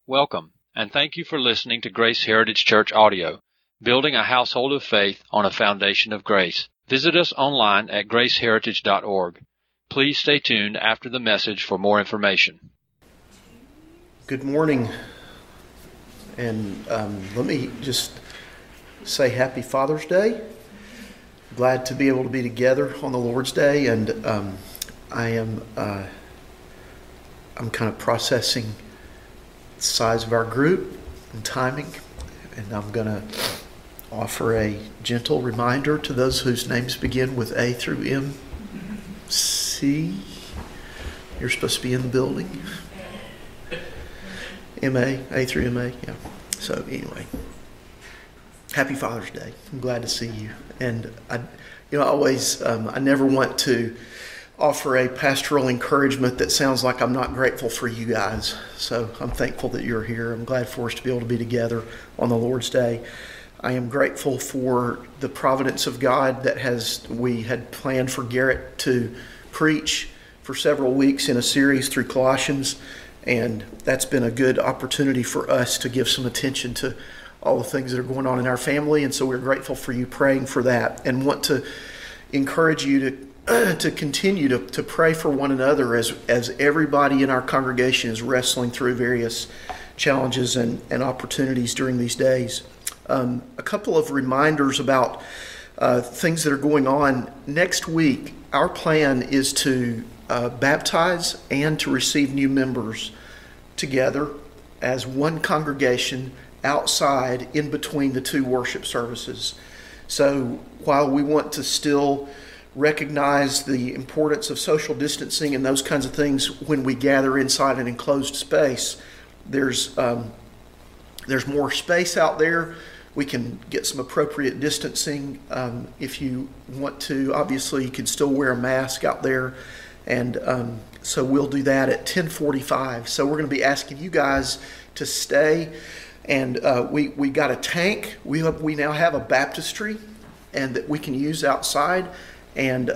Welcome, and thank you for listening to Grace Heritage Church Audio, building a household of faith on a foundation of grace. Visit us online at graceheritage.org. Please stay tuned after the message for more information. Good morning, and let me just say Happy Father's Day. Glad to be able to be together on the Lord's Day, and I'm kind of processing the size of our group and timing, and I'm going to offer a gentle reminder to those whose names begin with A through M. C. You're supposed to be in the building. M.A., A through M.A., yeah. So anyway, Happy Father's Day. I'm glad to see you. And I never want to offer a pastoral encouragement that sounds like I'm not grateful for you guys. So I'm thankful that you're here. I'm glad for us to be able to be together on the Lord's Day. I am grateful for the providence of God that we had planned for Garrett to preach for several weeks in a series through Colossians, and that's been a good opportunity for us to give some attention to all the things that are going on in our family, and so we're grateful for you praying for that, and want to encourage you to continue to pray for one another as everybody in our congregation is wrestling through various challenges and opportunities during these days. A couple of reminders about things that are going on. Next week, our plan is to baptize and to receive new members together as one congregation outside in between the two worship services. So while we want to still recognize the importance of social distancing and those kinds of things when we gather inside an enclosed space, there's more space out there. We can get some appropriate distancing if you want to. Obviously, you can still wear a mask out there. And so we'll do that at 10:45. So we're going to be asking you guys to stay. And we got a tank. We now have a baptistry and that we can use outside. And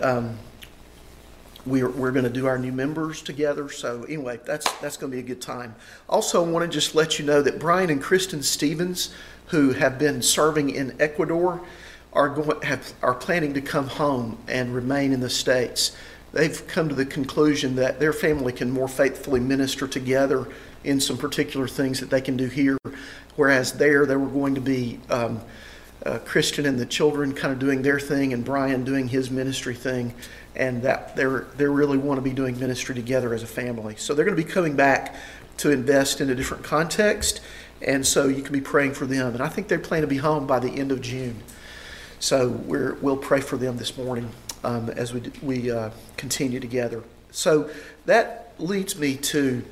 we're going to do our new members together. So anyway, that's going to be a good time. Also, I want to just let you know that Brian and Kristen Stevens, who have been serving in Ecuador, are planning to come home and remain in the States. They've come to the conclusion that their family can more faithfully minister together in some particular things that they can do here, whereas they were going to be Christian and the children kind of doing their thing and Brian doing his ministry thing, and that they really want to be doing ministry together as a family. So they're going to be coming back to invest in a different context, and so you can be praying for them. And I think they plan to be home by the end of June. So we'll pray for them this morning as we continue together. So that leads me to,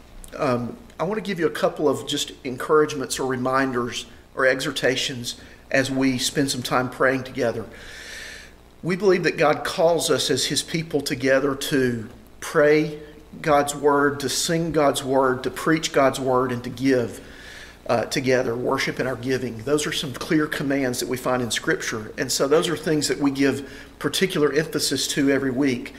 I want to give you a couple of just encouragements or reminders or exhortations as we spend some time praying together. We believe that God calls us as His people together to pray God's Word, to sing God's Word, to preach God's Word, and to give together, worship in our giving. Those are some clear commands that we find in Scripture. And so those are things that we give particular emphasis to every week.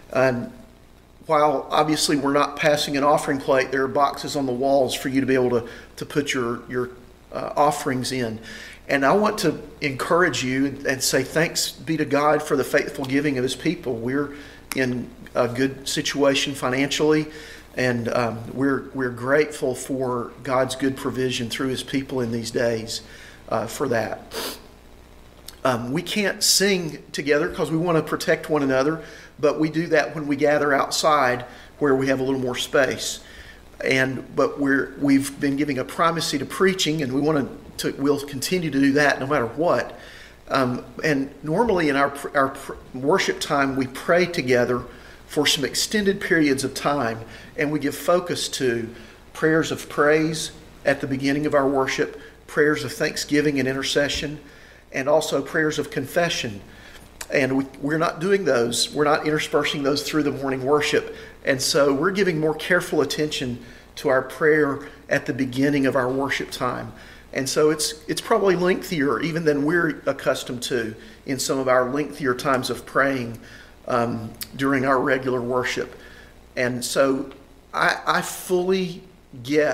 While obviously we're not passing an offering plate, there are boxes on the walls for you to be able to put your offerings in. And I want to encourage you and say thanks be to God for the faithful giving of His people. We're in a good situation financially, and we're grateful for God's good provision through His people in these days for that. We can't sing together because we want to protect one another, but we do that when we gather outside where we have a little more space. But we've been giving a primacy to preaching, and we'll continue to do that no matter what. And normally in our worship time, we pray together for some extended periods of time, and we give focus to prayers of praise at the beginning of our worship, prayers of thanksgiving and intercession, and also prayers of confession. And we're not doing those. We're not interspersing those through the morning worship. And so we're giving more careful attention to our prayer at the beginning of our worship time. And so it's probably lengthier even than we're accustomed to in some of our lengthier times of praying during our regular worship. And so I fully get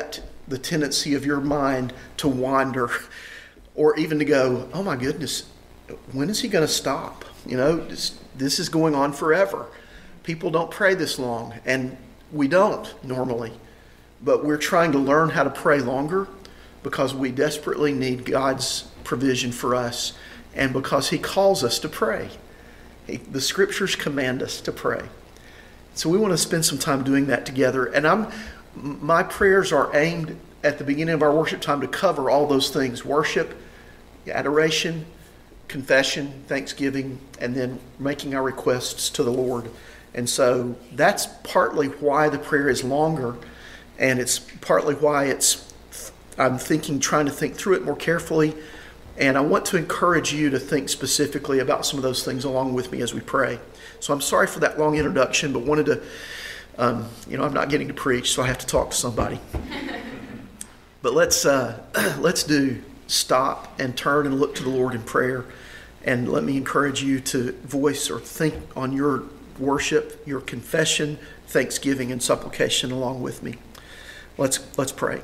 the tendency of your mind to wander, or even to go, oh my goodness, when is he going to stop? This is going on forever. People don't pray this long, and we don't normally. But we're trying to learn how to pray longer because we desperately need God's provision for us, and because he calls us to pray. The scriptures command us to pray. So we want to spend some time doing that together. And my prayers are aimed at the beginning of our worship time to cover all those things: worship, adoration, confession, thanksgiving, and then making our requests to the Lord. And so that's partly why the prayer is longer, and it's partly why I'm trying to think through it more carefully. And I want to encourage you to think specifically about some of those things along with me as we pray. So I'm sorry for that long introduction, but wanted to, I'm not getting to preach, so I have to talk to somebody. But let's stop and turn and look to the Lord in prayer. And let me encourage you to voice or think on your worship, your confession, thanksgiving, and supplication along with me. Let's pray.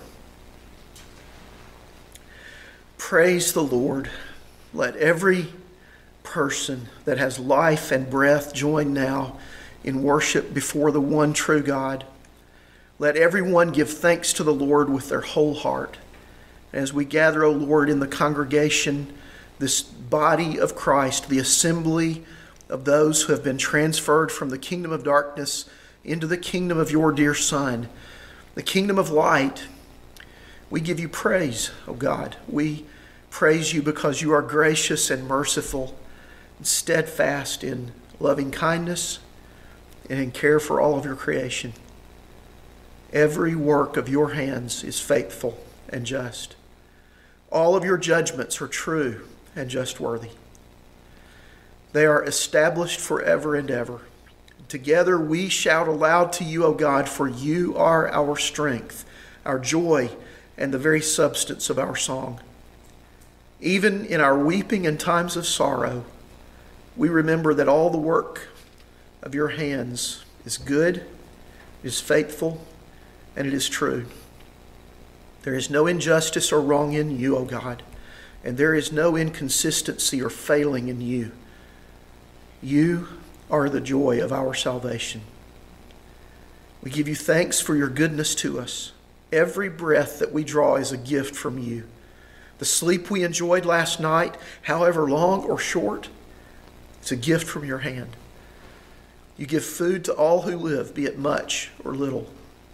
Praise the Lord. Let every person that has life and breath join now in worship before the one true God. Let everyone give thanks to the Lord with their whole heart. As we gather, O Lord, in the congregation, this body of Christ, the assembly of those who have been transferred from the kingdom of darkness into the kingdom of your dear Son, the kingdom of light, we give you praise, O God. We praise you because you are gracious and merciful and steadfast in loving kindness and in care for all of your creation. Every work of your hands is faithful and just. All of your judgments are true and just worthy. They are established forever and ever. Together we shout aloud to you, O God, for you are our strength, our joy, and the very substance of our song. Even in our weeping and times of sorrow, we remember that all the work of your hands is good, is faithful, and it is true. There is no injustice or wrong in you, O God, and there is no inconsistency or failing in you. You are the joy of our salvation. We give you thanks for your goodness to us. Every breath that we draw is a gift from you. The sleep we enjoyed last night, however long or short, it's a gift from your hand. You give food to all who live, be it much or little.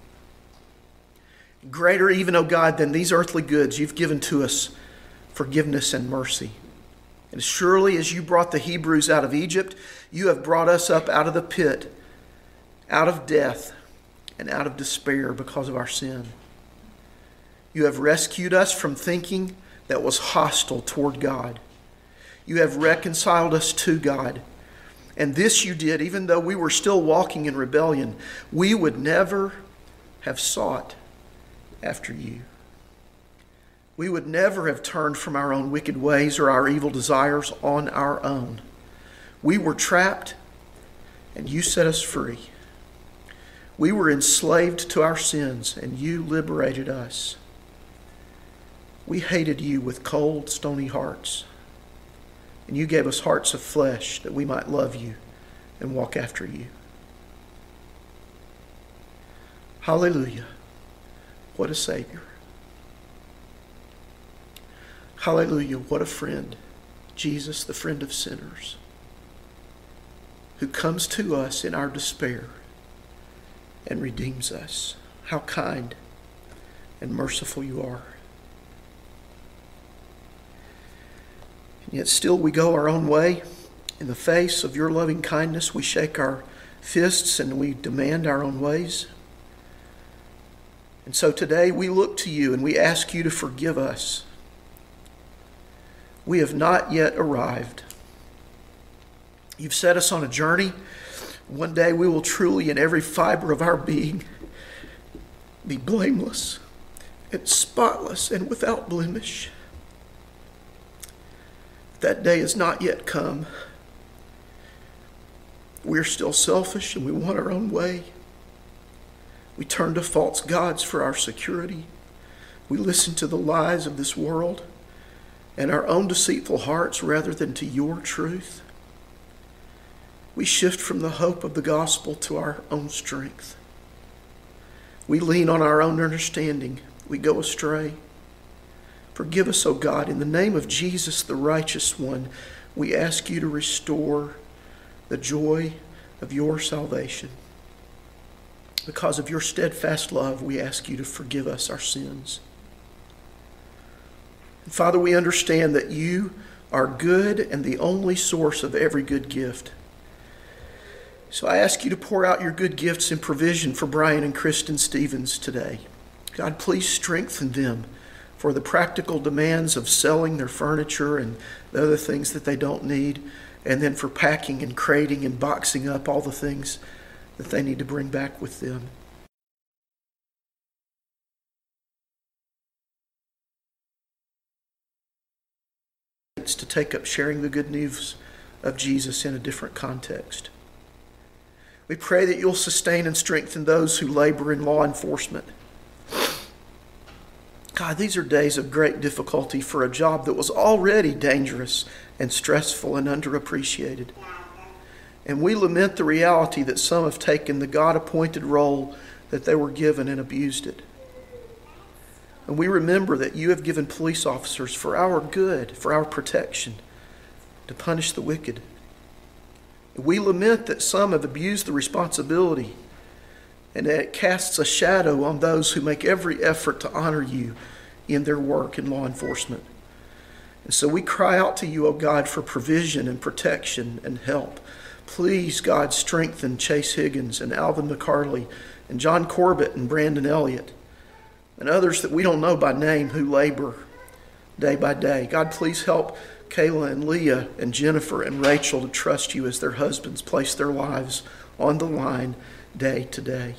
Greater even, O God, than these earthly goods, you've given to us forgiveness and mercy. And surely as you brought the Hebrews out of Egypt, you have brought us up out of the pit, out of death, and out of despair because of our sin. You have rescued us from thinking that was hostile toward God. You have reconciled us to God. And this you did even though we were still walking in rebellion. We would never have sought after you. We would never have turned from our own wicked ways or our evil desires on our own. We were trapped, and you set us free. We were enslaved to our sins, and you liberated us. We hated you with cold, stony hearts, and you gave us hearts of flesh that we might love you and walk after you. Hallelujah. What a Savior. Hallelujah, what a friend. Jesus, the friend of sinners, who comes to us in our despair and redeems us. How kind and merciful you are. And yet still we go our own way. In the face of your loving kindness, we shake our fists and we demand our own ways. And so today we look to you and we ask you to forgive us. We have not yet arrived. You've set us on a journey. One day we will truly, in every fiber of our being, be blameless and spotless and without blemish. That day has not yet come. We're still selfish and we want our own way. We turn to false gods for our security. We listen to the lies of this world and our own deceitful hearts rather than to your truth. We shift from the hope of the gospel to our own strength. We lean on our own understanding. We go astray. Forgive us, O God. In the name of Jesus, the righteous one, we ask you to restore the joy of your salvation. Because of your steadfast love, we ask you to forgive us our sins. And Father, we understand that you are good and the only source of every good gift. So I ask you to pour out your good gifts and provision for Brian and Kristen Stevens today. God, please strengthen them for the practical demands of selling their furniture and the other things that they don't need, and then for packing and crating and boxing up all the things that they need to bring back with them. To take up sharing the good news of Jesus in a different context. We pray that you'll sustain and strengthen those who labor in law enforcement. God, these are days of great difficulty for a job that was already dangerous and stressful and underappreciated. And we lament the reality that some have taken the God-appointed role that they were given and abused it. And we remember that you have given police officers for our good, for our protection, to punish the wicked. We lament that some have abused the responsibility and that it casts a shadow on those who make every effort to honor you in their work in law enforcement. And so we cry out to you, O God, for provision and protection and help. Please, God, strengthen Chase Higgins and Alvin McCarley and John Corbett and Brandon Elliott and others that we don't know by name who labor day by day. God, please help Kayla and Leah and Jennifer and Rachel to trust you as their husbands place their lives on the line day to day.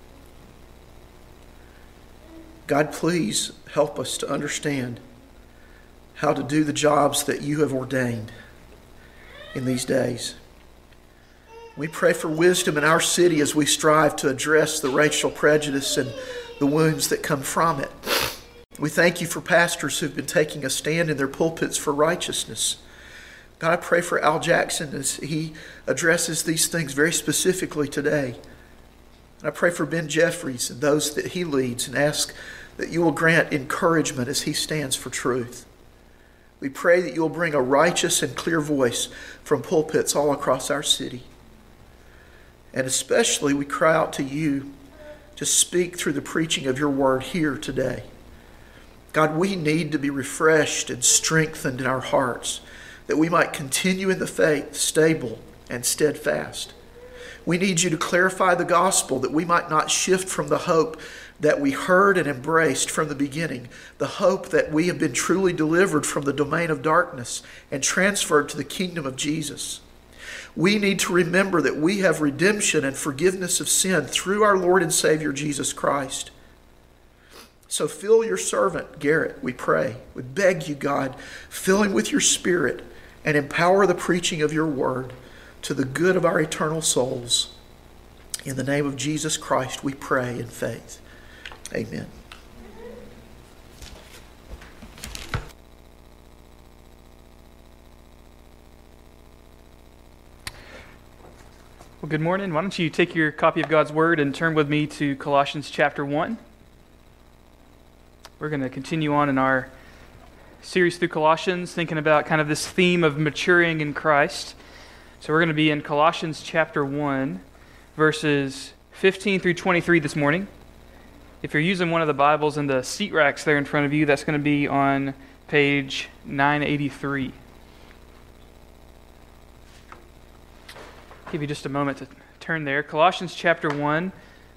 God, please help us to understand how to do the jobs that you have ordained in these days. We pray for wisdom in our city as we strive to address the racial prejudice and the wounds that come from it. We thank you for pastors who've been taking a stand in their pulpits for righteousness. God, I pray for Al Jackson as he addresses these things very specifically today. And I pray for Ben Jeffries and those that he leads and ask that you will grant encouragement as he stands for truth. We pray that you will bring a righteous and clear voice from pulpits all across our city. And especially we cry out to you to speak through the preaching of your word here today. God, we need to be refreshed and strengthened in our hearts that we might continue in the faith, stable and steadfast. We need you to clarify the gospel that we might not shift from the hope that we heard and embraced from the beginning, the hope that we have been truly delivered from the domain of darkness and transferred to the kingdom of Jesus. We need to remember that we have redemption and forgiveness of sin through our Lord and Savior Jesus Christ. So fill your servant, Garrett, we pray. We beg you, God, fill him with your Spirit and empower the preaching of your word to the good of our eternal souls. In the name of Jesus Christ, we pray in faith. Amen. Well, good morning. Why don't you take your copy of God's Word and turn with me to Colossians chapter 1. We're going to continue on in our series through Colossians, thinking about kind of this theme of maturing in Christ. So we're going to be in Colossians chapter 1, verses 15 through 23 this morning. If you're using one of the Bibles in the seat racks there in front of you, that's going to be on page 983. Give you just a moment to turn there. Colossians chapter 1.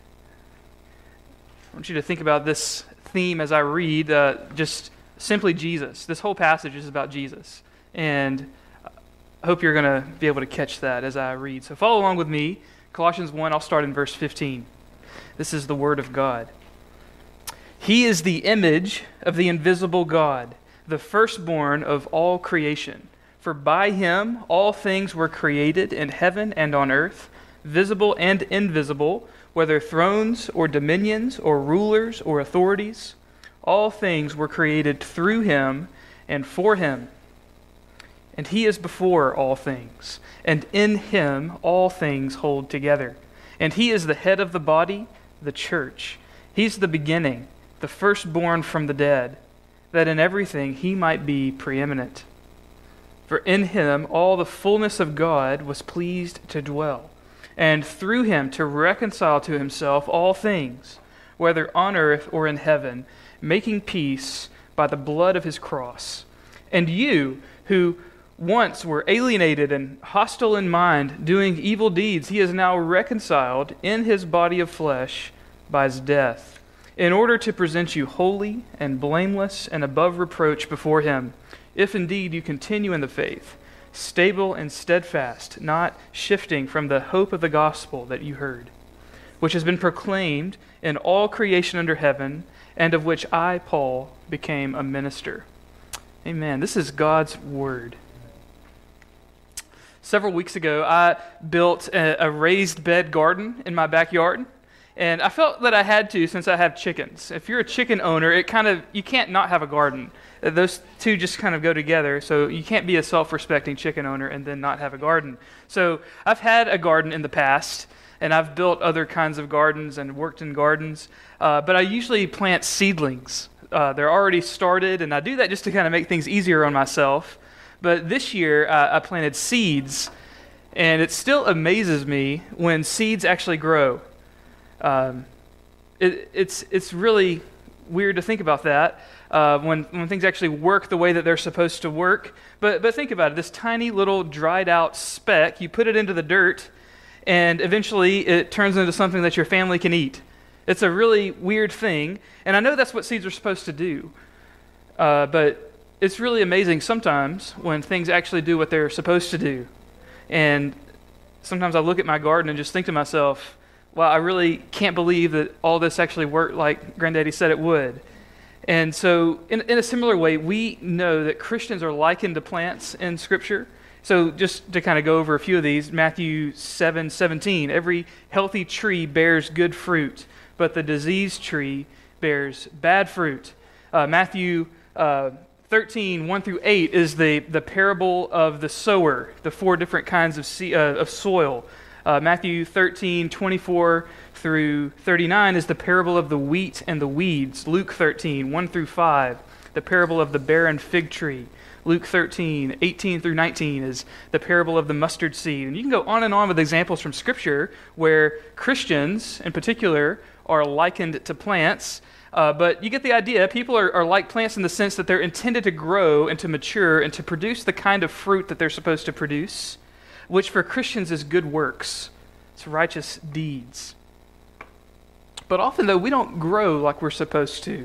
I want you to think about this theme as I read, just simply Jesus. This whole passage is about Jesus. And I hope you're going to be able to catch that as I read. So follow along with me. Colossians 1, I'll start in verse 15. This is the Word of God. He is the image of the invisible God, the firstborn of all creation. For by him all things were created in heaven and on earth, visible and invisible, whether thrones or dominions or rulers or authorities. All things were created through him and for him. And he is before all things, and in him all things hold together. And he is the head of the body, the church. He's the beginning, the firstborn from the dead, that in everything he might be preeminent. For in him all the fullness of God was pleased to dwell, and through him to reconcile to himself all things, whether on earth or in heaven, making peace by the blood of his cross. And you, who once were alienated and hostile in mind, doing evil deeds, he is now reconciled in his body of flesh by his death, in order to present you holy and blameless and above reproach before him, if indeed you continue in the faith, stable and steadfast, not shifting from the hope of the gospel that you heard, which has been proclaimed in all creation under heaven, and of which I, Paul, became a minister. Amen. This is God's word. Several weeks ago, I built a raised bed garden in my backyard, and I felt that I had to since I have chickens. If you're a chicken owner, you can't not have a garden. Those two just kind of go together, so you can't be a self-respecting chicken owner and then not have a garden. So I've had a garden in the past, and I've built other kinds of gardens and worked in gardens, but I usually plant seedlings. They're already started, and I do that just to kind of make things easier on myself. But this year, I planted seeds, and it still amazes me when seeds actually grow. It's really weird to think about that when things actually work the way that they're supposed to work. But think about it. This tiny little dried out speck, you put it into the dirt, and eventually it turns into something that your family can eat. It's a really weird thing, and I know that's what seeds are supposed to do. But it's really amazing sometimes when things actually do what they're supposed to do. And sometimes I look at my garden and just think to myself, wow, I really can't believe that all this actually worked like Granddaddy said it would. And so in a similar way, we know that Christians are likened to plants in Scripture. So just to kind of go over a few of these, Matthew 7:17, every healthy tree bears good fruit, but the diseased tree bears bad fruit. Matthew 13, 1 through 8 is the parable of the sower, the four different kinds of soil. Matthew 13, 24 through 39 is the parable of the wheat and the weeds. Luke 13, 1 through 5, the parable of the barren fig tree. Luke 13, 18 through 19 is the parable of the mustard seed. And you can go on with examples from Scripture where Christians, in particular, are likened to plants. But you get the idea. People are like plants in the sense that they're intended to grow and to mature and to produce the kind of fruit that they're supposed to produce, which for Christians is good works. It's righteous deeds. But often, though, we don't grow like we're supposed to.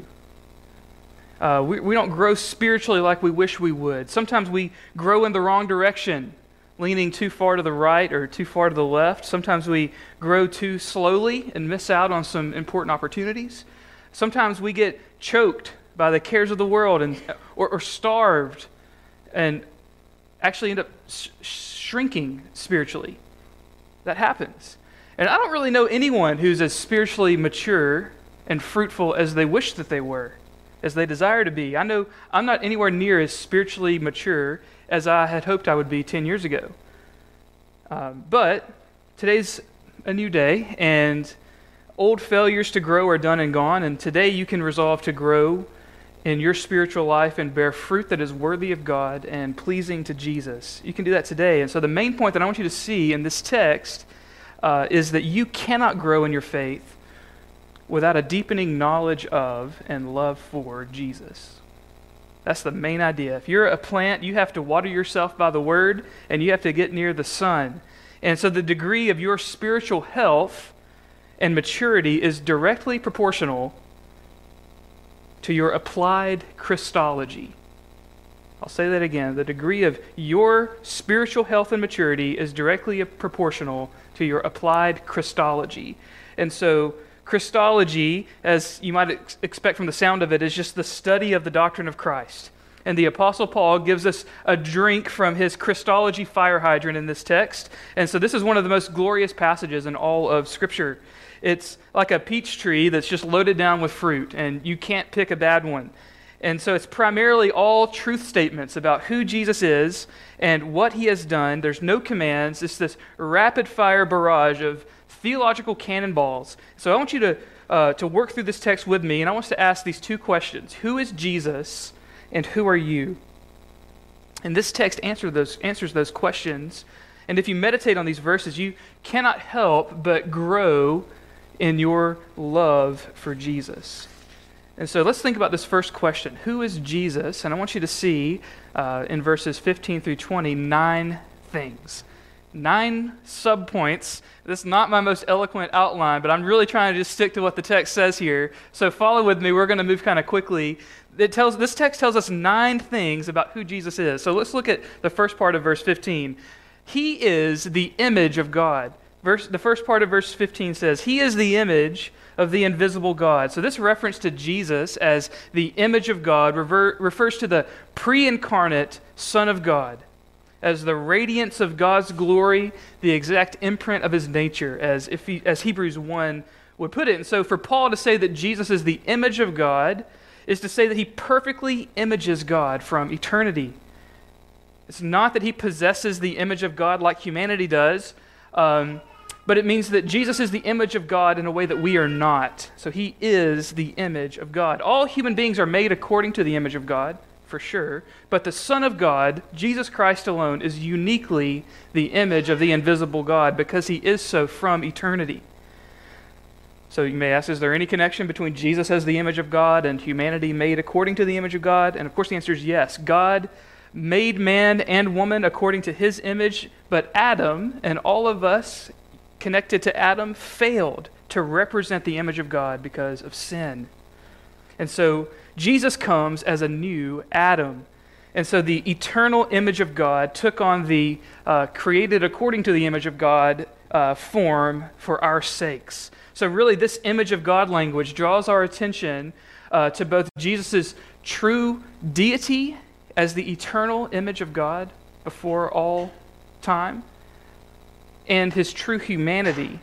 We don't grow spiritually like we wish we would. Sometimes we grow in the wrong direction, leaning too far to the right or too far to the left. Sometimes we grow too slowly and miss out on some important opportunities. Sometimes we get choked by the cares of the world or starved and actually end up shrinking spiritually. That happens. And I don't really know anyone who's as spiritually mature and fruitful as they wish that they were, as they desire to be. I know I'm not anywhere near as spiritually mature as I had hoped I would be 10 years ago. But today's a new day, and old failures to grow are done and gone, and today you can resolve to grow in your spiritual life and bear fruit that is worthy of God and pleasing to Jesus. You can do that today. And so the main point that I want you to see in this text is that you cannot grow in your faith without a deepening knowledge of and love for Jesus. That's the main idea. If you're a plant, you have to water yourself by the Word, and you have to get near the sun. And so the degree of your spiritual health and maturity is directly proportional to your applied Christology. I'll say that again. The degree of your spiritual health and maturity is directly proportional to your applied Christology. And so Christology, as you might expect from the sound of it, is just the study of the doctrine of Christ. And the Apostle Paul gives us a drink from his Christology fire hydrant in this text. And so this is one of the most glorious passages in all of Scripture. It's like a peach tree that's just loaded down with fruit, and you can't pick a bad one. And so it's primarily all truth statements about who Jesus is and what he has done. There's no commands. It's this rapid-fire barrage of theological cannonballs. So I want you to work through this text with me, and I want us to ask these two questions. Who is Jesus, and who are you? And this text answers those questions. And if you meditate on these verses, you cannot help but grow in your love for Jesus. And so let's think about this first question. Who is Jesus? And I want you to see in verses 15 through 20, 9 things. 9 subpoints. This is not my most eloquent outline, but I'm really trying to just stick to what the text says here. So follow with me. We're going to move kind of quickly. This text tells us 9 things about who Jesus is. So let's look at the first part of verse 15. He is the image of God. The first part of verse 15 says, He is the image of the invisible God. So this reference to Jesus as the image of God refers to the pre-incarnate Son of God, as the radiance of God's glory, the exact imprint of his nature, as Hebrews 1 would put it. And so for Paul to say that Jesus is the image of God is to say that he perfectly images God from eternity. It's not that he possesses the image of God like humanity does, but it means that Jesus is the image of God in a way that we are not. So he is the image of God. All human beings are made according to the image of God, for sure, but the Son of God, Jesus Christ alone, is uniquely the image of the invisible God because he is so from eternity. So you may ask, is there any connection between Jesus as the image of God and humanity made according to the image of God? And of course the answer is yes. God made man and woman according to his image, but Adam and all of us connected to Adam failed to represent the image of God because of sin. And so Jesus comes as a new Adam. And so the eternal image of God took on the created according to the image of God form for our sakes. So really this image of God language draws our attention to both Jesus' true deity as the eternal image of God before all time, and his true humanity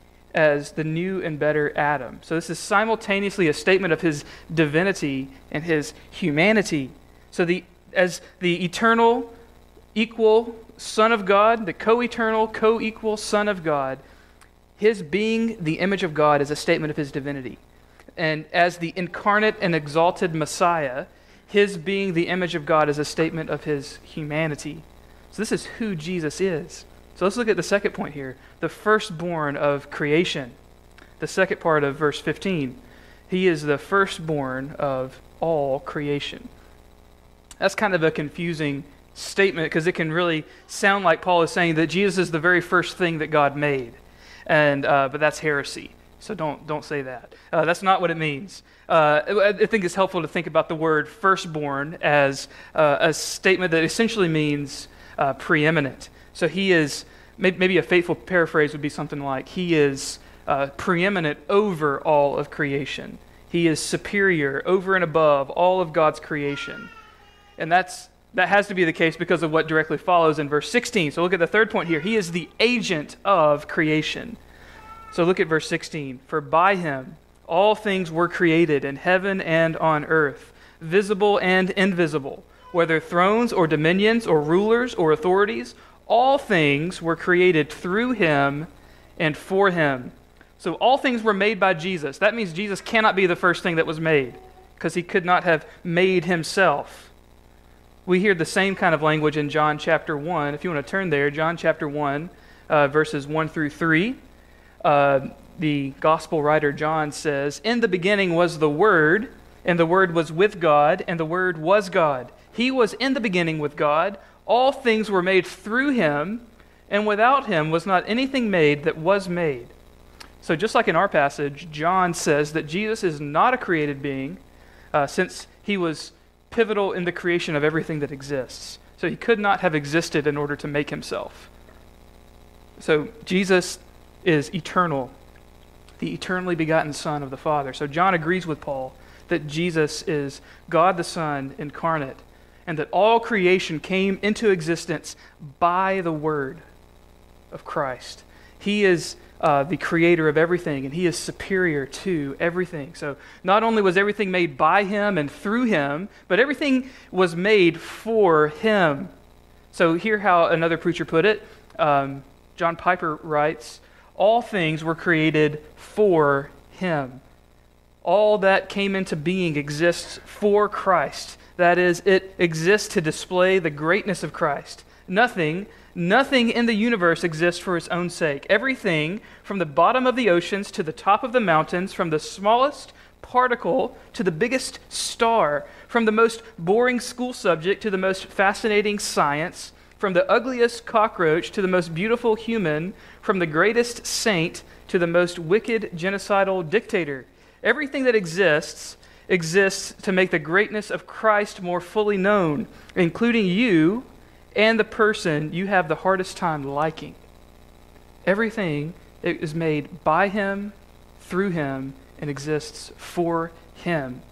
as the new and better Adam. So this is simultaneously a statement of his divinity and his humanity. So as the eternal, equal Son of God, the co-eternal, co-equal Son of God, his being the image of God is a statement of his divinity. And as the incarnate and exalted Messiah, his being the image of God is a statement of his humanity. So this is who Jesus is. So let's look at the second point here, the firstborn of creation. The second part of verse 15. He is the firstborn of all creation. That's kind of a confusing statement because it can really sound like Paul is saying that Jesus is the very first thing that God made. But that's heresy. So don't say that. That's not what it means. I think it's helpful to think about the word firstborn as a statement that essentially means preeminent. So he is, maybe a faithful paraphrase would be something like, he is preeminent over all of creation. He is superior over and above all of God's creation. And that has to be the case because of what directly follows in verse 16. So look at the third point here. He is the agent of creation. So look at verse 16. For by him all things were created in heaven and on earth, visible and invisible, whether thrones or dominions or rulers or authorities, all things were created through him and for him. So all things were made by Jesus. That means Jesus cannot be the first thing that was made because he could not have made himself. We hear the same kind of language in John chapter 1. If you want to turn there, John chapter 1, verses 1 through 3. The gospel writer John says, "In the beginning was the Word, and the Word was with God, and the Word was God. He was in the beginning with God. All things were made through him, and without him was not anything made that was made." So just like in our passage, John says that Jesus is not a created being, since he was pivotal in the creation of everything that exists. So he could not have existed in order to make himself. So Jesus is eternal, the eternally begotten Son of the Father. So John agrees with Paul that Jesus is God the Son incarnate. and that all creation came into existence by the word of Christ. He is the creator of everything, and he is superior to everything. So not only was everything made by him and through him, but everything was made for him. So hear how another preacher put it. John Piper writes, all things were created for him. All that came into being exists for Christ. That is, it exists to display the greatness of Christ. Nothing in the universe exists for its own sake. Everything, from the bottom of the oceans to the top of the mountains, from the smallest particle to the biggest star, from the most boring school subject to the most fascinating science, from the ugliest cockroach to the most beautiful human, from the greatest saint to the most wicked genocidal dictator. Everything that exists to make the greatness of Christ more fully known, including you and the person you have the hardest time liking. Everything is made by him, through him, and exists for him.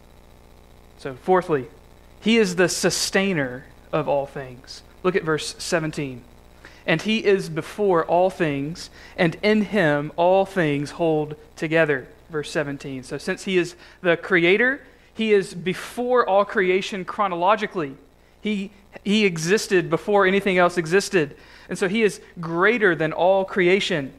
So fourthly, he is the sustainer of all things. Look at verse 17. And he is before all things, and in him all things hold together. Verse 17. So since he is the creator, he is before all creation chronologically. He existed before anything else existed. And so he is greater than all creation.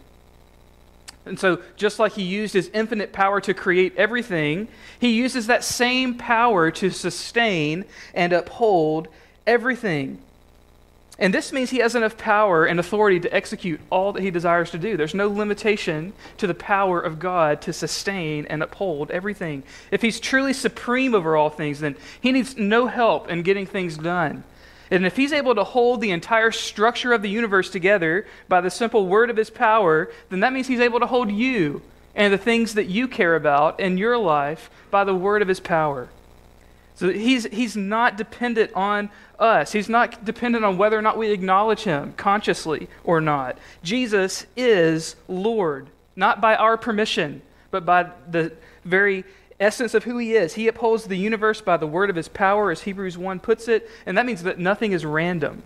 And so just like he used his infinite power to create everything, he uses that same power to sustain and uphold everything. And this means he has enough power and authority to execute all that he desires to do. There's no limitation to the power of God to sustain and uphold everything. If he's truly supreme over all things, then he needs no help in getting things done. And if he's able to hold the entire structure of the universe together by the simple word of his power, then that means he's able to hold you and the things that you care about in your life by the word of his power. So he's not dependent on us. He's not dependent on whether or not we acknowledge him consciously or not. Jesus is Lord, not by our permission, but by the very essence of who he is. He upholds the universe by the word of his power, as Hebrews 1 puts it, and that means that nothing is random.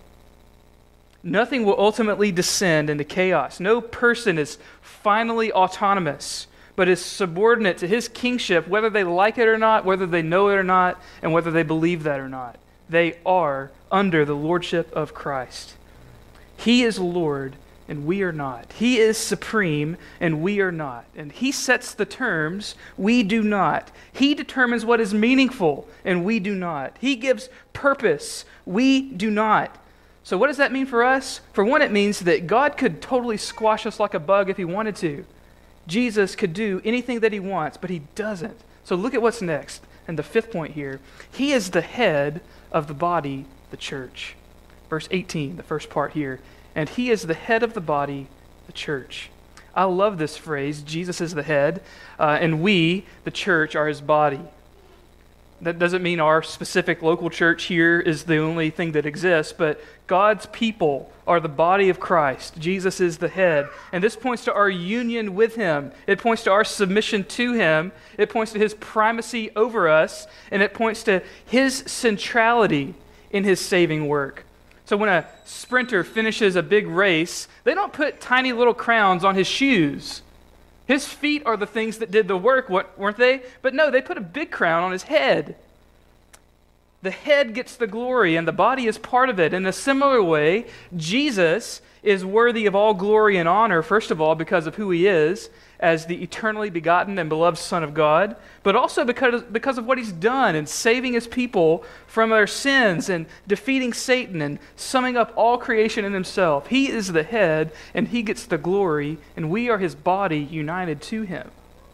Nothing will ultimately descend into chaos. No person is finally autonomous, but is subordinate to his kingship, whether they like it or not, whether they know it or not, and whether they believe that or not. They are under the lordship of Christ. He is Lord, and we are not. He is supreme, and we are not. And he sets the terms, we do not. He determines what is meaningful, and we do not. He gives purpose, we do not. So what does that mean for us? For one, it means that God could totally squash us like a bug if he wanted to. Jesus could do anything that he wants, but he doesn't. So look at what's next. And the fifth point here, he is the head of the body, the church. Verse 18, the first part here. And he is the head of the body, the church. I love this phrase, Jesus is the head, and we, the church, are his body. That doesn't mean our specific local church here is the only thing that exists, but God's people are the body of Christ. Jesus is the head. And this points to our union with him. It points to our submission to him. It points to his primacy over us. And it points to his centrality in his saving work. So when a sprinter finishes a big race, they don't put tiny little crowns on his shoes. His feet are the things that did the work, weren't they? But no, they put a big crown on his head. The head gets the glory, and the body is part of it. In a similar way, Jesus is worthy of all glory and honor, first of all, because of who he is, as the eternally begotten and beloved Son of God, but also because of what he's done in saving his people from their sins and defeating Satan and summing up all creation in himself. He is the head, and he gets the glory, and we are his body united to him.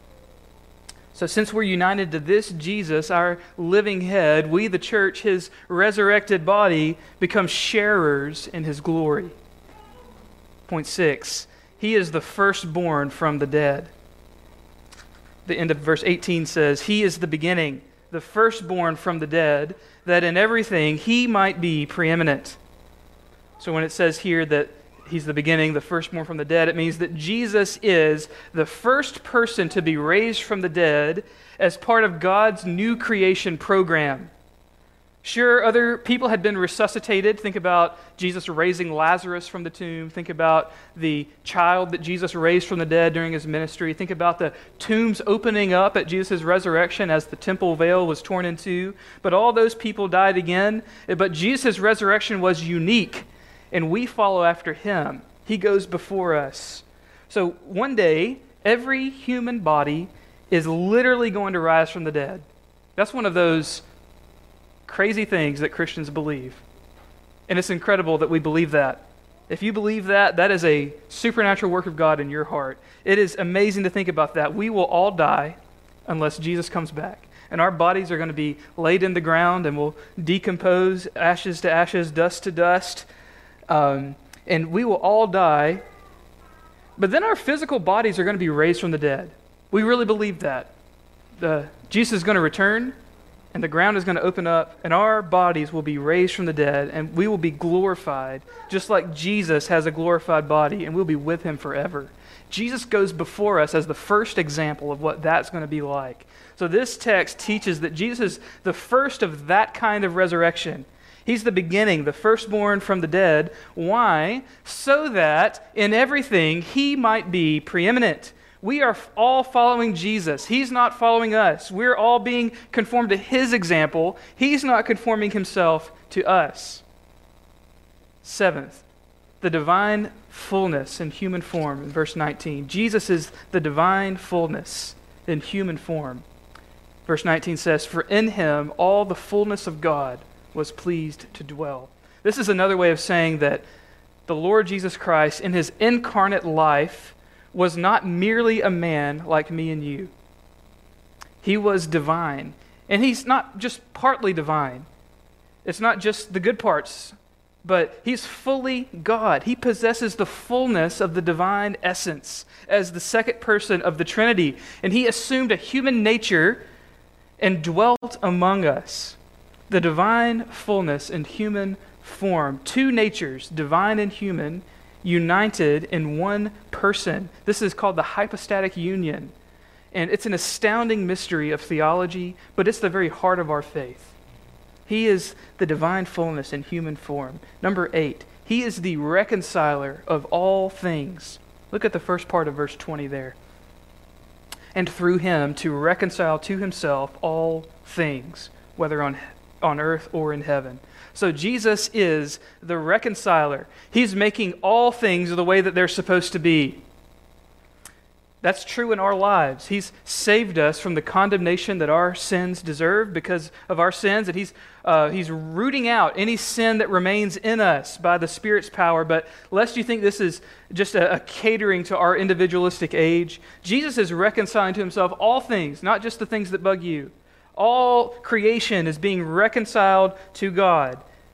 So since we're united to this Jesus, our living head, we, the church, his resurrected body, become sharers in his glory. Point 6, he is the firstborn from the dead. The end of verse 18 says, he is the beginning, the firstborn from the dead, that in everything he might be preeminent. So when it says here that he's the beginning, the firstborn from the dead, it means that Jesus is the first person to be raised from the dead as part of God's new creation program. Sure, other people had been resuscitated. Think about Jesus raising Lazarus from the tomb. Think about the child that Jesus raised from the dead during his ministry. Think about the tombs opening up at Jesus' resurrection as the temple veil was torn in two. But all those people died again. But Jesus' resurrection was unique, and we follow after him. He goes before us. So one day, every human body is literally going to rise from the dead. That's one of those crazy things that Christians believe. And it's incredible that we believe that. If you believe that, that is a supernatural work of God in your heart. It is amazing to think about that. We will all die unless Jesus comes back. And our bodies are going to be laid in the ground and will decompose, ashes to ashes, dust to dust. And we will all die. But then our physical bodies are going to be raised from the dead. We really believe that. Jesus is going to return, and the ground is going to open up, and our bodies will be raised from the dead, and we will be glorified, just like Jesus has a glorified body, and we'll be with him forever. Jesus goes before us as the first example of what that's going to be like. So this text teaches that Jesus is the first of that kind of resurrection. He's the beginning, the firstborn from the dead. Why? So that in everything he might be preeminent. We are all following Jesus. He's not following us. We're all being conformed to his example. He's not conforming himself to us. Seventh, the divine fullness in human form in verse 19. Jesus is the divine fullness in human form. Verse 19 says, "For in him all the fullness of God was pleased to dwell." This is another way of saying that the Lord Jesus Christ in his incarnate life was not merely a man like me and you. He was divine. And he's not just partly divine. It's not just the good parts, but he's fully God. He possesses the fullness of the divine essence as the second person of the Trinity. And he assumed a human nature and dwelt among us. The divine fullness in human form. Two natures, divine and human, united in one person. This is called the hypostatic union. And it's an astounding mystery of theology, but it's the very heart of our faith. He is the divine fullness in human form. Number 8, he is the reconciler of all things. Look at the first part of verse 20 there. And through him to reconcile to himself all things, whether on earth or in heaven. So Jesus is the reconciler. He's making all things the way that they're supposed to be. That's true in our lives. He's saved us from the condemnation that our sins deserve because of our sins, and He's rooting out any sin that remains in us by the Spirit's power. But lest you think this is just a catering to our individualistic age, Jesus is reconciling to himself all things, not just the things that bug you. All creation is being reconciled to God.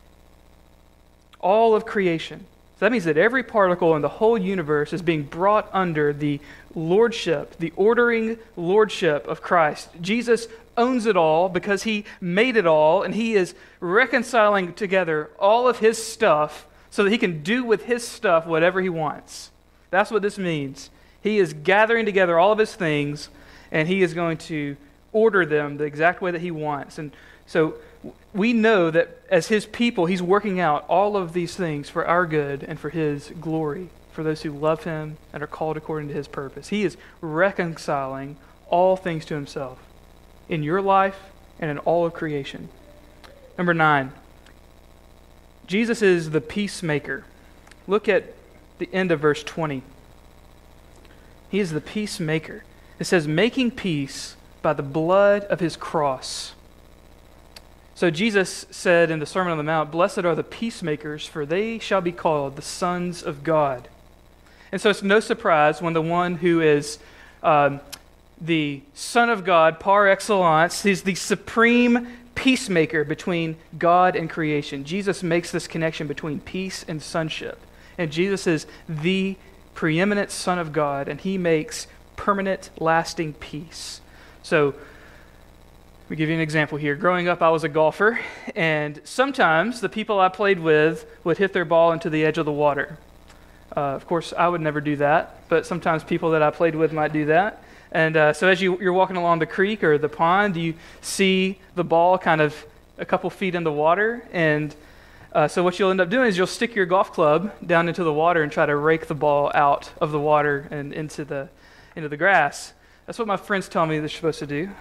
All of creation. So that means that every particle in the whole universe is being brought under the lordship, the ordering lordship of Christ. Jesus owns it all because he made it all, and he is reconciling together all of his stuff so that he can do with his stuff whatever he wants. That's what this means. He is gathering together all of his things, and he is going to order them the exact way that he wants. And so we know that as his people, he's working out all of these things for our good and for his glory, for those who love him and are called according to his purpose. He is reconciling all things to himself in your life and in all of creation. Number 9, Jesus is the peacemaker. Look at the end of verse 20. He is the peacemaker. It says, making peace by the blood of his cross. So Jesus said in the Sermon on the Mount, "Blessed are the peacemakers, for they shall be called the sons of God." And so it's no surprise when the one who is the Son of God par excellence, he's the supreme peacemaker between God and creation. Jesus makes this connection between peace and sonship. And Jesus is the preeminent Son of God, and he makes permanent, lasting peace. So, let me give you an example here. Growing up, I was a golfer, and sometimes the people I played with would hit their ball into the edge of the water. Of course, I would never do that, but sometimes people that I played with might do that. And so as you're walking along the creek or the pond, you see the ball kind of a couple feet in the water, and so what you'll end up doing is you'll stick your golf club down into the water and try to rake the ball out of the water and into the grass. That's what my friends tell me they're supposed to do.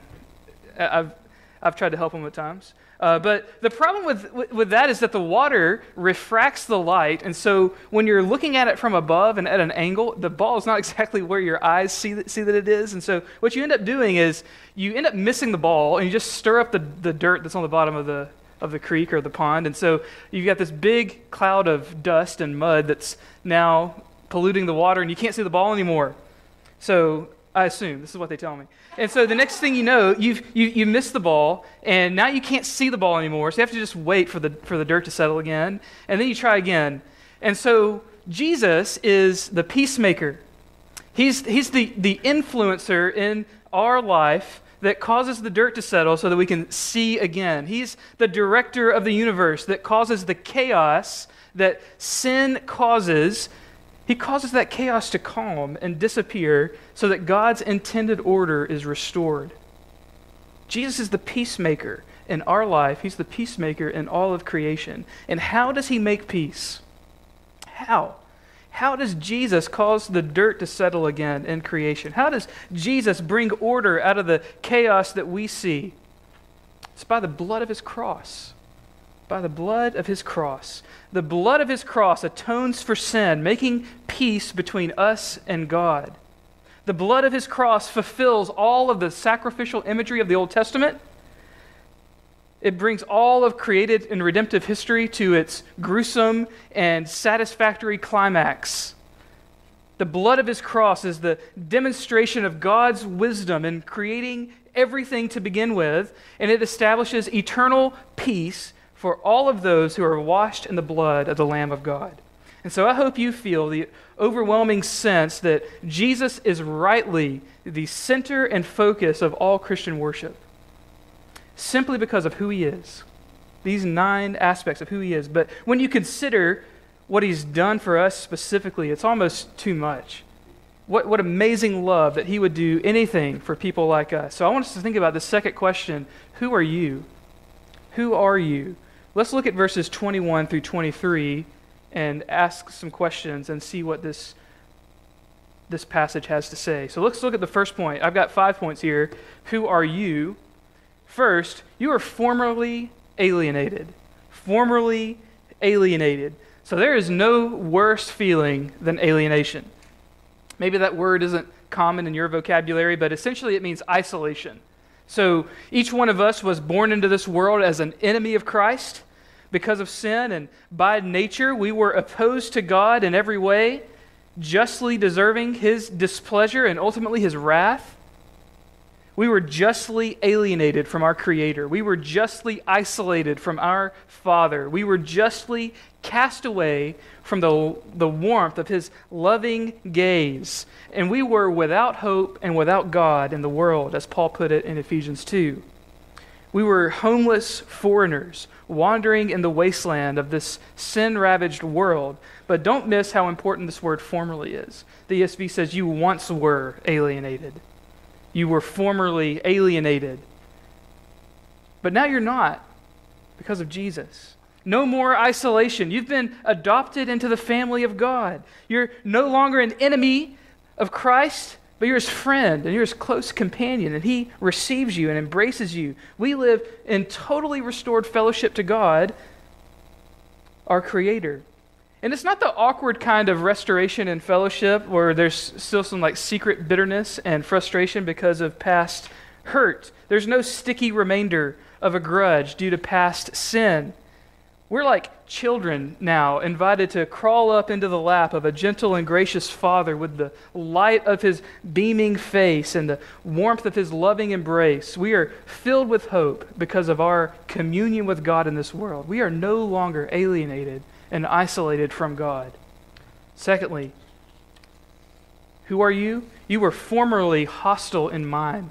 I've tried to help them at times. But the problem with that is that the water refracts the light, and so when you're looking at it from above and at an angle, the ball is not exactly where your eyes see that it is. And so what you end up doing is you end up missing the ball, and you just stir up the dirt that's on the bottom of the creek or the pond. And so you've got this big cloud of dust and mud that's now polluting the water, and you can't see the ball anymore. So I assume this is what they tell me. And so the next thing you know, you missed the ball, and now you can't see the ball anymore. So you have to just wait for the dirt to settle again, and then you try again. And so Jesus is the peacemaker. He's the influencer in our life that causes the dirt to settle so that we can see again. He's the director of the universe that causes the chaos that sin causes. He causes that chaos to calm and disappear so that God's intended order is restored. Jesus is the peacemaker in our life. He's the peacemaker in all of creation. And how does he make peace? How? How does Jesus cause the dirt to settle again in creation? How does Jesus bring order out of the chaos that we see? It's by the blood of his cross. By the blood of his cross. The blood of his cross atones for sin, making peace between us and God. The blood of his cross fulfills all of the sacrificial imagery of the Old Testament. It brings all of created and redemptive history to its gruesome and satisfactory climax. The blood of his cross is the demonstration of God's wisdom in creating everything to begin with, and it establishes eternal peace for all of those who are washed in the blood of the Lamb of God. And so I hope you feel the overwhelming sense that Jesus is rightly the center and focus of all Christian worship, simply because of who he is. These 9 aspects of who he is. But when you consider what he's done for us specifically, it's almost too much. What amazing love that he would do anything for people like us. So I want us to think about the second question. Who are you? Who are you? Let's look at verses 21 through 23 and ask some questions and see what this passage has to say. So let's look at the first point. I've got 5 points here. Who are you? First, you are formerly alienated. Formerly alienated. So there is no worse feeling than alienation. Maybe that word isn't common in your vocabulary, but essentially it means isolation. So each one of us was born into this world as an enemy of Christ because of sin, and by nature we were opposed to God in every way, justly deserving his displeasure and ultimately his wrath. We were justly alienated from our Creator. We were justly isolated from our Father. We were justly cast away from the warmth of his loving gaze. And we were without hope and without God in the world, as Paul put it in Ephesians 2. We were homeless foreigners, wandering in the wasteland of this sin-ravaged world. But don't miss how important this word formerly is. The ESV says you once were alienated. You were formerly alienated. But now you're not, because of Jesus. No more isolation. You've been adopted into the family of God. You're no longer an enemy of Christ, but you're his friend and you're his close companion, and he receives you and embraces you. We live in totally restored fellowship to God, our Creator. And it's not the awkward kind of restoration and fellowship where there's still some like secret bitterness and frustration because of past hurt. There's no sticky remainder of a grudge due to past sin. We're like children now, invited to crawl up into the lap of a gentle and gracious Father with the light of his beaming face and the warmth of his loving embrace. We are filled with hope because of our communion with God in this world. We are no longer alienated and isolated from God. Secondly, who are you? You were formerly hostile in mind.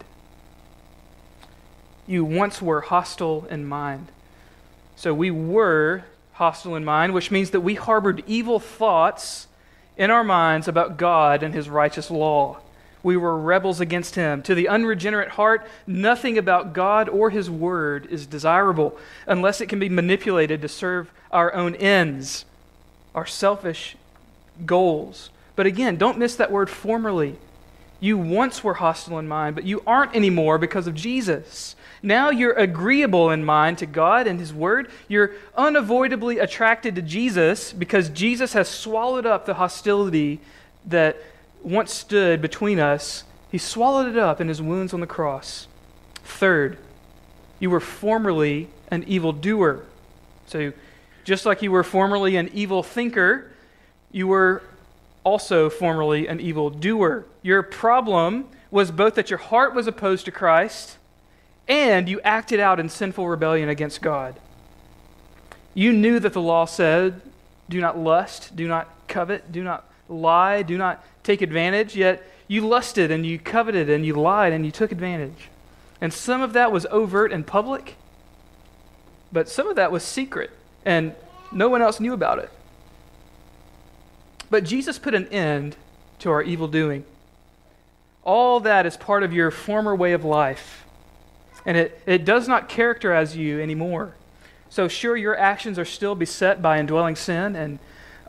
You once were hostile in mind. So we were hostile in mind, which means that we harbored evil thoughts in our minds about God and his righteous law. we were rebels against him. To the unregenerate heart, nothing about God or his word is desirable unless it can be manipulated to serve our own ends, our selfish goals. But again, don't miss that word formerly. You once were hostile in mind, but you aren't anymore because of Jesus. Now you're agreeable in mind to God and his word. You're unavoidably attracted to Jesus because Jesus has swallowed up the hostility that once stood between us. He swallowed it up in his wounds on the cross. Third, you were formerly an evildoer. So just like you were formerly an evil thinker, you were also formerly an evildoer. Your problem was both that your heart was opposed to Christ and you acted out in sinful rebellion against God. You knew that the law said, do not lust, do not covet, do not lie, do not take advantage, yet you lusted and you coveted and you lied and you took advantage. And some of that was overt and public, but some of that was secret and no one else knew about it. But Jesus put an end to our evil doing. All that is part of your former way of life. And it does not characterize you anymore. So sure, your actions are still beset by indwelling sin, and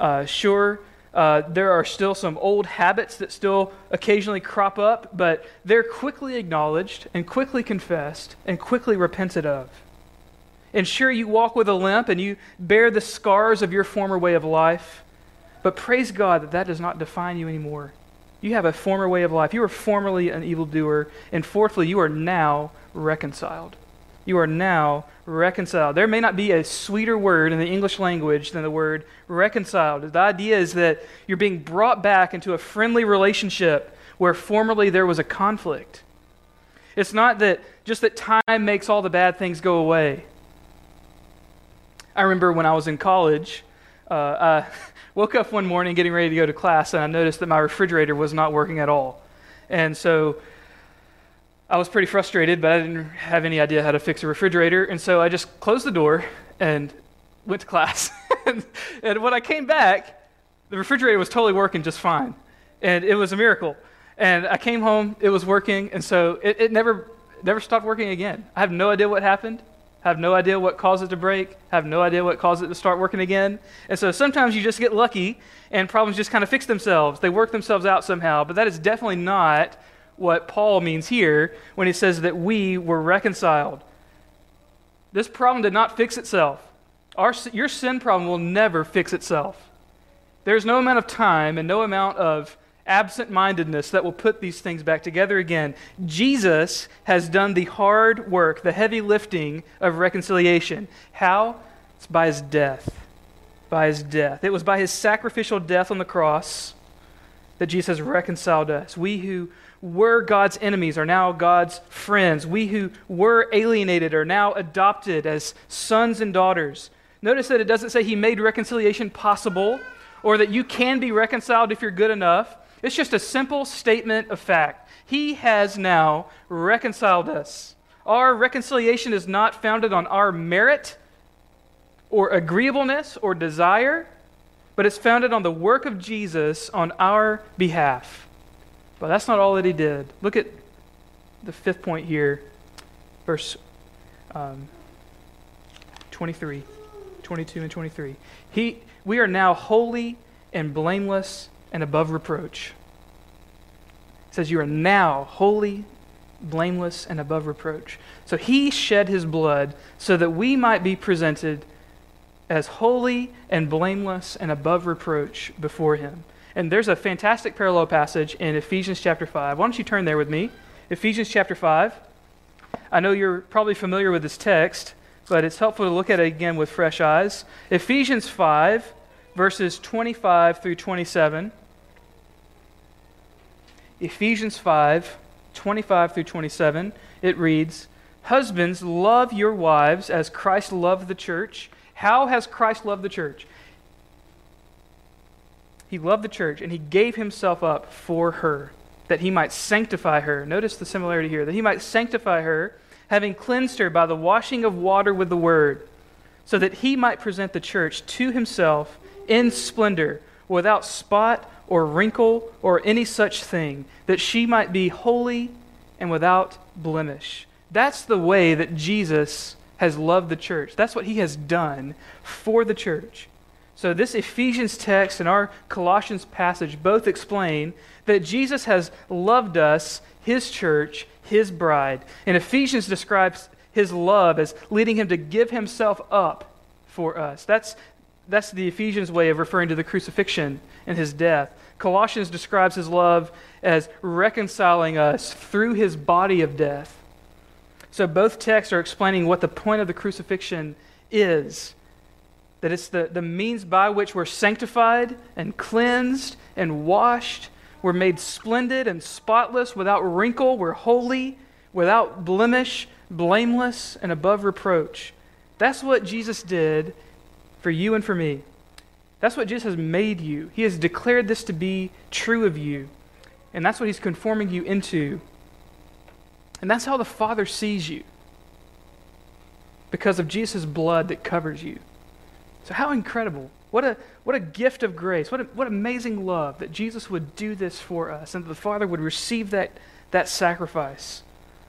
there are still some old habits that still occasionally crop up, but they're quickly acknowledged and quickly confessed and quickly repented of. And sure, you walk with a limp and you bear the scars of your former way of life, but praise God that does not define you anymore. You have a former way of life. You were formerly an evildoer. And fourthly, you are now reconciled. You are now reconciled. There may not be a sweeter word in the English language than the word reconciled. The idea is that you're being brought back into a friendly relationship where formerly there was a conflict. It's not that just that time makes all the bad things go away. I remember when I was in college, I woke up one morning getting ready to go to class, and I noticed that my refrigerator was not working at all. And so I was pretty frustrated, but I didn't have any idea how to fix a refrigerator. And so I just closed the door and went to class. and when I came back, the refrigerator was totally working just fine. And it was a miracle. And I came home, it was working, and so it never stopped working again. I have no idea what happened. I have no idea what caused it to break. I have no idea what caused it to start working again. And so sometimes you just get lucky and problems just kind of fix themselves. They work themselves out somehow. But that is definitely not what Paul means here when he says that we were reconciled. This problem did not fix itself. Your sin problem will never fix itself. There's no amount of time and no amount of absent-mindedness that will put these things back together again. Jesus has done the hard work, the heavy lifting of reconciliation. How? It's by his death. By his death. It was by his sacrificial death on the cross that Jesus has reconciled us. We who were God's enemies are now God's friends. We who were alienated are now adopted as sons and daughters. Notice that it doesn't say he made reconciliation possible or that you can be reconciled if you're good enough. It's just a simple statement of fact. He has now reconciled us. Our reconciliation is not founded on our merit or agreeableness or desire, but it's founded on the work of Jesus on our behalf. But that's not all that he did. Look at the fifth point here, verse 23, 22 and 23. We are now holy and blameless and above reproach. It says you are now holy, blameless, and above reproach. So he shed his blood so that we might be presented as holy and blameless and above reproach before him. And there's a fantastic parallel passage in Ephesians chapter 5. Why don't you turn there with me? Ephesians chapter 5. I know you're probably familiar with this text, but it's helpful to look at it again with fresh eyes. Ephesians 5, verses 25 through 27. Ephesians 5, 25 through 27. It reads, "Husbands, love your wives as Christ loved the church." How has Christ loved the church? He loved the church and he gave himself up for her, that he might sanctify her. Notice the similarity here. That he might sanctify her, having cleansed her by the washing of water with the word, so that he might present the church to himself in splendor, without spot or wrinkle or any such thing, that she might be holy and without blemish. That's the way that Jesus has loved the church. That's what he has done for the church. So this Ephesians text and our Colossians passage both explain that Jesus has loved us, his church, his bride. And Ephesians describes his love as leading him to give himself up for us. That's the Ephesians way of referring to the crucifixion and his death. Colossians describes his love as reconciling us through his body of death. So both texts are explaining what the point of the crucifixion is. That it's the means by which we're sanctified and cleansed and washed. We're made splendid and spotless, without wrinkle. We're holy, without blemish, blameless, and above reproach. That's what Jesus did for you and for me. That's what Jesus has made you. He has declared this to be true of you. And that's what he's conforming you into. And that's how the Father sees you, because of Jesus' blood that covers you. So how incredible. What a gift of grace. What amazing love that Jesus would do this for us and that the Father would receive that sacrifice.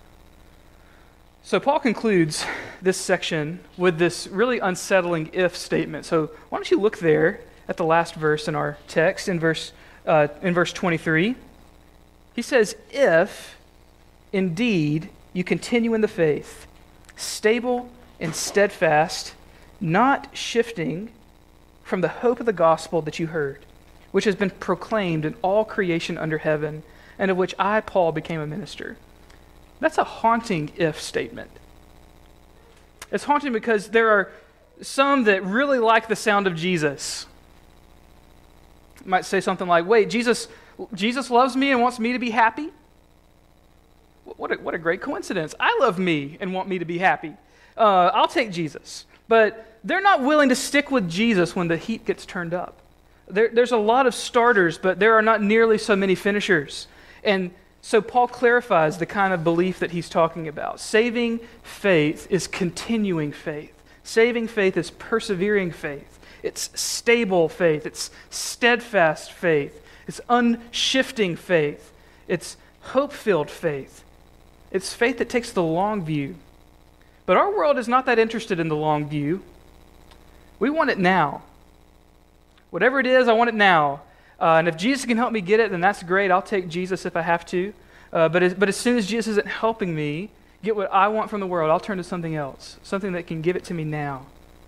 So Paul concludes this section with this really unsettling if statement. So why don't you look there at the last verse in our text, in verse 23. He says, if indeed you continue in the faith, stable and steadfast, not shifting from the hope of the gospel that you heard, which has been proclaimed in all creation under heaven, and of which I, Paul, became a minister. That's a haunting if statement. It's haunting because there are some that really like the sound of Jesus. You might say something like, wait, Jesus loves me and wants me to be happy? What a great coincidence. I love me and want me to be happy. I'll take Jesus. But they're not willing to stick with Jesus when the heat gets turned up. There's a lot of starters, but there are not nearly so many finishers. And so Paul clarifies the kind of belief that he's talking about. Saving faith is continuing faith. Saving faith is persevering faith. It's stable faith. It's steadfast faith. It's unshifting faith. It's hope-filled faith. It's faith that takes the long view. But our world is not that interested in the long view. We want it now. Whatever it is, I want it now. And if Jesus can help me get it, then that's great. I'll take Jesus if I have to. But as soon as Jesus isn't helping me get what I want from the world, I'll turn to something else, something that can give it to me now.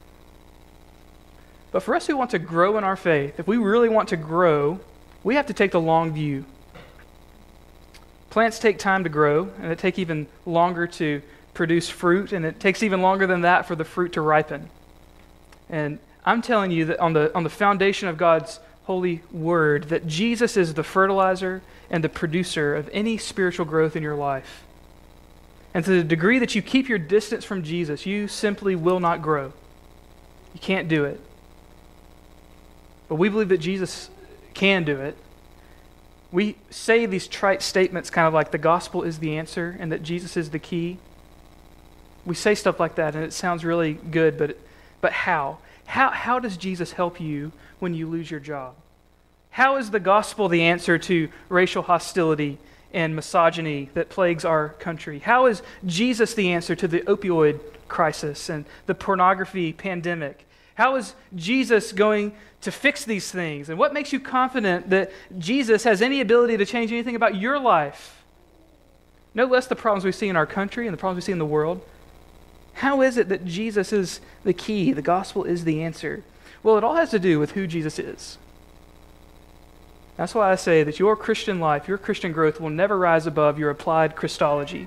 But for us who want to grow in our faith, if we really want to grow, we have to take the long view. Plants take time to grow, and it takes even longer to produce fruit, and it takes even longer than that for the fruit to ripen. And I'm telling you that on the foundation of God's holy word, that Jesus is the fertilizer and the producer of any spiritual growth in your life. And to the degree that you keep your distance from Jesus, you simply will not grow. You can't do it. But we believe that Jesus can do it. We say these trite statements kind of like the gospel is the answer and that Jesus is the key. We say stuff like that and it sounds really good, but how? How does Jesus help you when you lose your job? How is the gospel the answer to racial hostility and misogyny that plagues our country? How is Jesus the answer to the opioid crisis and the pornography pandemic? How is Jesus going to fix these things? And what makes you confident that Jesus has any ability to change anything about your life? No less the problems we see in our country and the problems we see in the world. How is it that Jesus is the key? The gospel is the answer. Well, it all has to do with who Jesus is. That's why I say that your Christian life, your Christian growth will never rise above your applied Christology.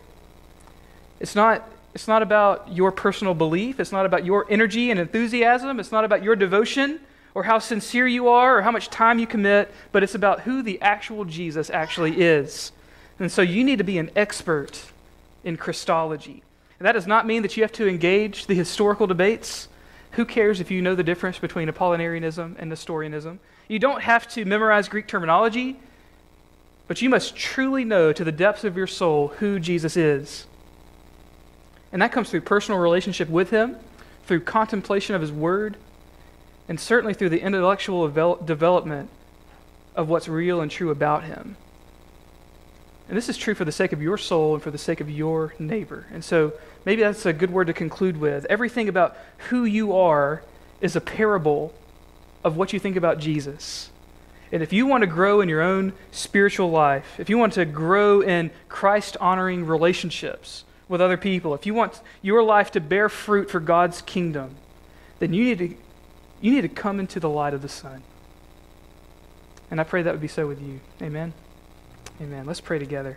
It's not about your personal belief. It's not about your energy and enthusiasm. It's not about your devotion or how sincere you are or how much time you commit, but it's about who the actual Jesus actually is. And so you need to be an expert in Christology. And that does not mean that you have to engage the historical debates. Who cares if you know the difference between Apollinarianism and Nestorianism? You don't have to memorize Greek terminology, but you must truly know to the depths of your soul who Jesus is. And that comes through personal relationship with him, through contemplation of his word, and certainly through the intellectual development of what's real and true about him. And this is true for the sake of your soul and for the sake of your neighbor. And so maybe that's a good word to conclude with. Everything about who you are is a parable of what you think about Jesus. And if you want to grow in your own spiritual life, if you want to grow in Christ-honoring relationships with other people, if you want your life to bear fruit for God's kingdom, then you need to come into the light of the sun. And I pray that would be so with you. Amen. Amen. Let's pray together.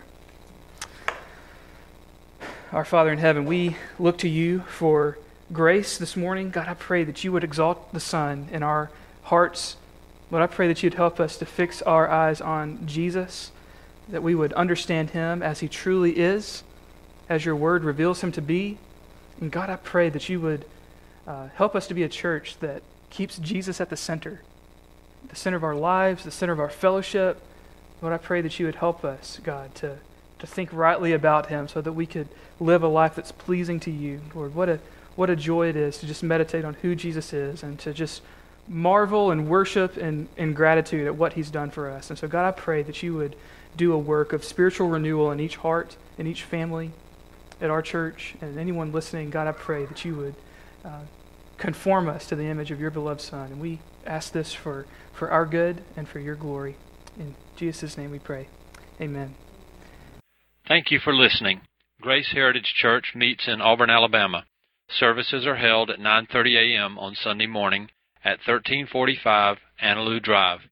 Our Father in heaven, we look to you for grace this morning. God, I pray that you would exalt the Son in our hearts. Lord, I pray that you'd help us to fix our eyes on Jesus, that we would understand him as he truly is, as your word reveals him to be. And God, I pray that you would help us to be a church that keeps Jesus at the center of our lives, the center of our fellowship. Lord, I pray that you would help us, God, to think rightly about him so that we could live a life that's pleasing to you. Lord, what a joy it is to just meditate on who Jesus is and to just marvel and worship and gratitude at what he's done for us. And so, God, I pray that you would do a work of spiritual renewal in each heart, in each family, at our church, and anyone listening. God, I pray that you would conform us to the image of your beloved Son. And we ask this for our good and for your glory. In Jesus' name we pray. Amen. Thank you for listening. Grace Heritage Church meets in Auburn, Alabama. Services are held at 9:30 a.m. on Sunday morning at 1345 Annaloo Drive.